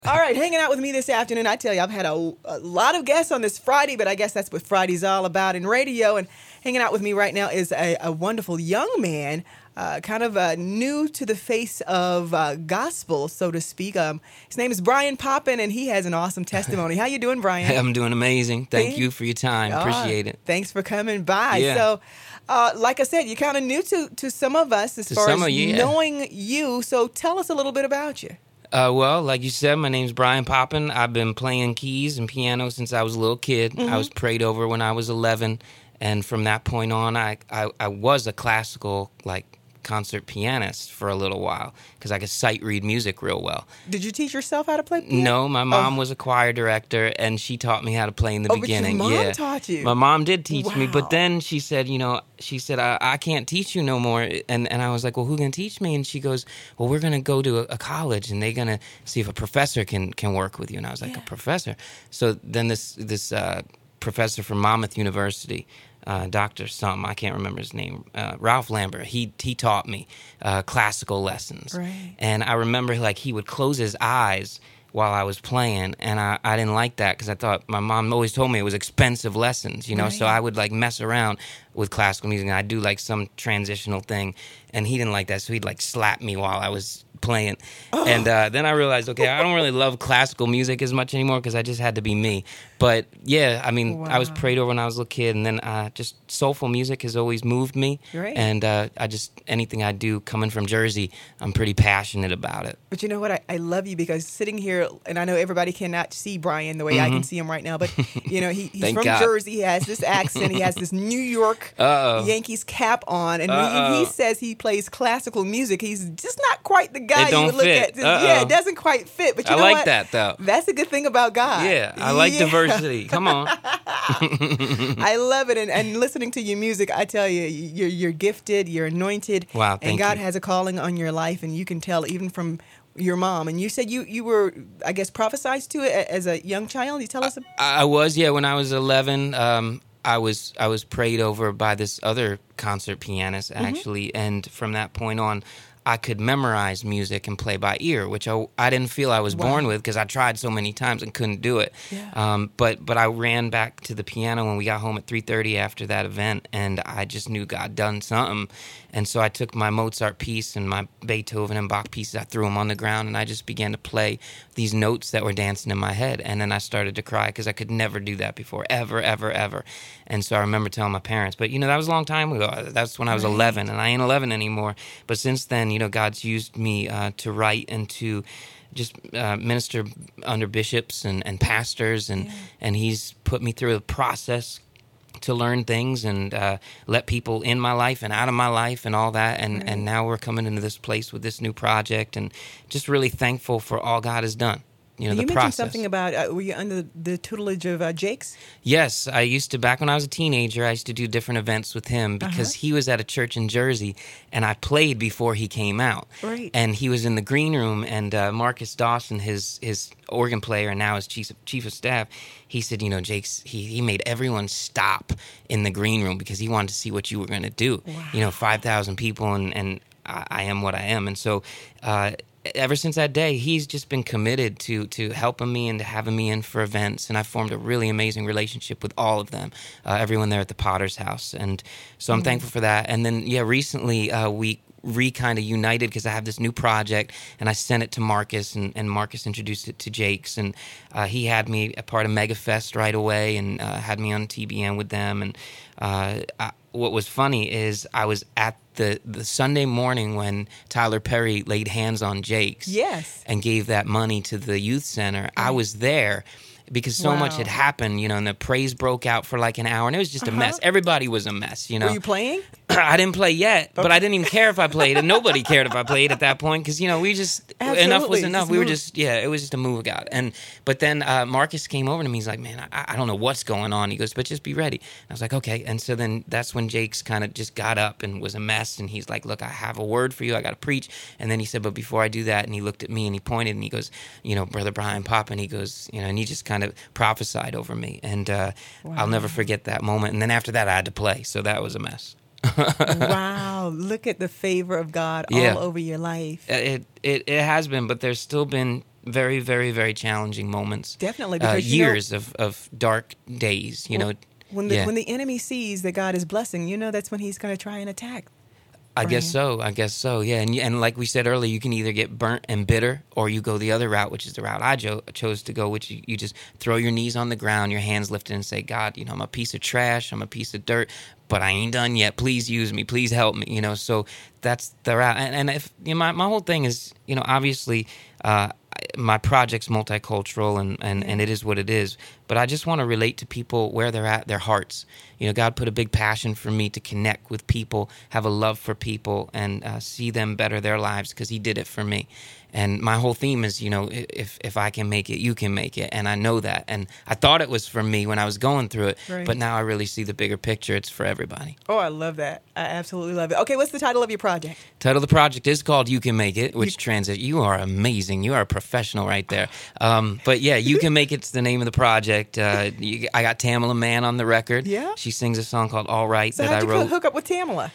All right, hanging out with me this afternoon. I tell you, I've had a lot of guests on this Friday, but I guess that's what Friday's all about in radio. And hanging out with me right now is a wonderful young man, kind of new to the face of gospel, so to speak. His name is Brian Poppin, and he has an awesome testimony. How you doing, Brian? I'm doing amazing. Thank you for your time. Appreciate it. Thanks for coming by. Yeah. So, like I said, you're kind of new to some of us as far as knowing you. So tell us a little bit about you. Well, like you said, my name's Brian Poppin. I've been playing keys and piano since I was a little kid. I was prayed over when I was 11, and from that point on, I was a classical concert pianist for a little while because I could sight read music real well. Did you teach yourself how to play piano? No, my mom was a choir director, and she taught me how to play in the beginning. But your mom taught you? My mom did teach me, but then she said, I can't teach you no more. And I was like, well, who's going to teach me? And she goes, well, we're going to go to a college, and they're going to see if a professor can work with you. And I was like, a professor? So then this professor from Monmouth University, Dr. Something, I can't remember his name, Ralph Lambert, he taught me classical lessons. Right. And I remember he would close his eyes while I was playing, and I didn't like that because I thought my mom always told me it was expensive lessons, so I would mess around with classical music, and I'd do some transitional thing, and he didn't like that, so he'd slap me while I was playing. And then I realized, okay, I don't really love classical music as much anymore because I just had to be me. But yeah, I mean, I was prayed over when I was a little kid, and then just soulful music has always moved me. Right. And anything I do coming from Jersey, I'm pretty passionate about it. But you know what? I love you because sitting here, and I know everybody cannot see Brian the way I can see him right now, but he's from Jersey. He has this accent. He has this New York Yankees cap on, and when he says he plays classical music, he's just not quite the guy you would look at. Yeah, it doesn't quite fit. But you know what? That though. That's a good thing about God. Yeah, I like diversity. Come on. I love it. And listening to your music, I tell you, you're gifted, you're anointed. Wow, thank you. And God has a calling on your life, and you can tell even from your mom. And you said you were, I guess, prophesied to it as a young child. You tell us. I was, yeah. When I was 11, I was prayed over by this other concert pianist, actually. And from that point on, I could memorize music and play by ear, which I didn't feel I was born with because I tried so many times and couldn't do it. Yeah. But I ran back to the piano when we got home at 3:30 after that event, and I just knew God done something. And so I took my Mozart piece and my Beethoven and Bach pieces, I threw them on the ground, and I just began to play these notes that were dancing in my head. And then I started to cry because I could never do that before, ever, ever, ever. And so I remember telling my parents, but that was a long time ago. That's when I was 11, and I ain't 11 anymore. But since then, God's used me to write and to just minister under bishops and pastors, and he's put me through a process to learn things and let people in my life and out of my life and all that. And now we're coming into this place with this new project, and just really thankful for all God has done. The process. You mentioned something about, were you under the tutelage of Jake's? Yes, I used to, back when I was a teenager, I used to do different events with him because he was at a church in Jersey, and I played before he came out. Right. And he was in the green room, and Marcus Dawson, his organ player and now his chief of staff, he said, Jake's, he made everyone stop in the green room because he wanted to see what you were going to do. Wow. 5,000 people, and I am what I am. And so ever since that day, he's just been committed to helping me and to having me in for events, and I've formed a really amazing relationship with all of them, everyone there at the Potter's House, and so I'm thankful for that. And then, recently we kind of united because I have this new project, and I sent it to Marcus, and Marcus introduced it to Jake's, and he had me a part of MegaFest right away, and had me on TBN with them. And what was funny is I was at the Sunday morning when Tyler Perry laid hands on Jake's, and gave that money to the youth center. I was there because so much had happened, and the praise broke out for an hour, and it was just a mess. Everybody was a mess, Were you playing? I didn't play yet, but I didn't even care if I played, and nobody cared if I played at that point because, we just, enough was enough. We were just, it was just a move of God. But then Marcus came over to me. He's like, man, I don't know what's going on. He goes, but just be ready. And I was like, okay. And so then that's when Jake's kind of just got up and was a mess, and he's like, look, I have a word for you. I got to preach. And then he said, but before I do that, and he looked at me and he pointed and he goes, Brother Brian Poppin, he goes, and he just kind of prophesied over me. And I'll never forget that moment. And then after that, I had to play. So that was a mess. Wow, look at the favor of God all over your life. It has been, but there's still been very, very, very challenging moments. Definitely, because years of dark days. When the enemy sees that God is blessing, that's when he's going to try and attack. I guess so. Yeah, and like we said earlier, you can either get burnt and bitter, or you go the other route, which is the route I chose to go, which you just throw your knees on the ground, your hands lifted, and say, God, I'm a piece of trash, I'm a piece of dirt, but I ain't done yet. Please use me, please help me. So that's the route. And if my whole thing is, obviously, my project's multicultural and it is what it is, but I just want to relate to people where they're at, their hearts. God put a big passion for me to connect with people, have a love for people, and see them better their lives, because he did it for me. And my whole theme is, if I can make it, you can make it. And I know that. And I thought it was for me when I was going through it, right. But now I really see the bigger picture. It's for everybody. Oh, I love that. I absolutely love it. Okay, what's the title of your project? Title of the project is called You Can Make It, which translates, you are amazing. You are a professional right there. But yeah, You Can Make It's the name of the project. I got Tamala Mann on the record. Yeah. She sings a song called All Right so that I wrote. So hook up with Tamala?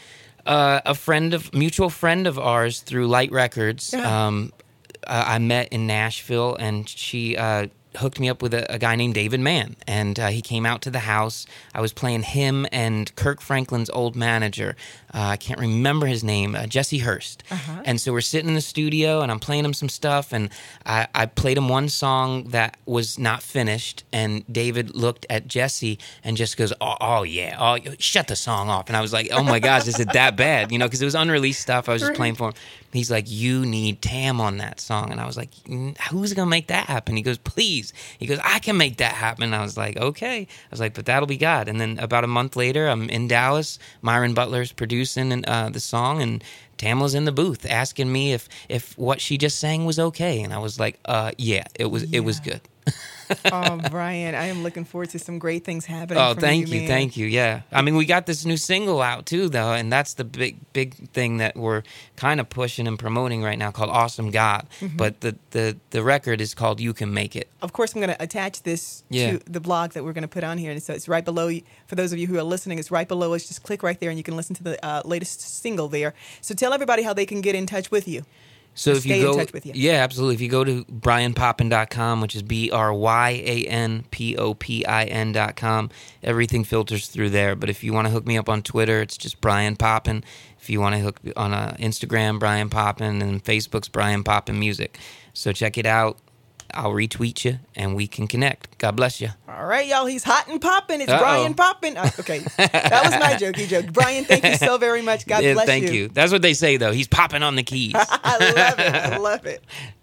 Mutual friend of ours through Light Records. Uh-huh. I met in Nashville, and she hooked me up with a guy named David Mann, and he came out to the house. I was playing him and Kirk Franklin's old manager. I can't remember his name, Jesse Hurst. Uh-huh. And so we're sitting in the studio, and I'm playing him some stuff, and I played him one song that was not finished, and David looked at Jesse and just goes, oh yeah, shut the song off. And I was like, oh my gosh, is it that bad? Because it was unreleased stuff I was just playing for him. He's like, you need Tam on that song. And I was like, who's going to make that happen? He goes, please. He goes, I can make that happen. I was like, okay. I was like, but that'll be God. And then about a month later, I'm in Dallas. Myron Butler's producing the song, and Tamala's in the booth asking me if what she just sang was okay. And I was like, yeah, it was good. Oh, Brian, I am looking forward to some great things happening. Oh, from thank you, you, man. thank you. Yeah, I mean, we got this new single out too, though, and that's the big thing that we're kind of pushing and promoting right now, called Awesome God. Mm-hmm. But the record is called You Can Make It. Of course, I'm going to attach this to the blog that we're going to put on here, and so it's right below. For those of you who are listening, it's right below us. Just click right there, and you can listen to the latest single there. So tell everybody how they can get in touch with you. So if you go, in touch with you. Yeah, absolutely. If you go to BryanPoppin.com, which is BryanPoppin.com, everything filters through there. But if you want to hook me up on Twitter, it's just Bryan Poppin. If you want to hook me on Instagram, Bryan Poppin, and Facebook's Bryan Poppin Music. So check it out. I'll retweet you, and we can connect. God bless you. All right, y'all. He's hot and popping. It's Bryan Poppin. Okay, that was my jokey joke. Brian, thank you so very much. God bless you. Thank you. That's what they say, though. He's popping on the keys. I love it. I love it.